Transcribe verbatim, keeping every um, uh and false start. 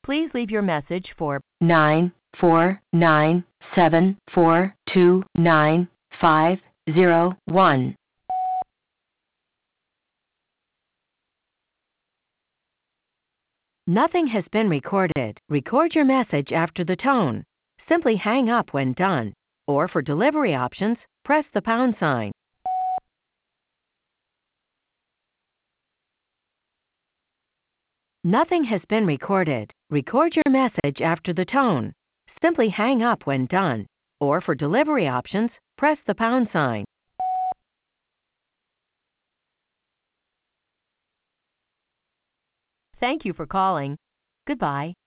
Please leave your message for nine four nine seven four two nine five zero one. Nothing has been recorded. Record your message after the tone. Simply hang up when done. Or for delivery options, press the pound sign. Nothing has been recorded. Record your message after the tone. Simply hang up when done. Or for delivery options, press the pound sign. Thank you for calling. Goodbye.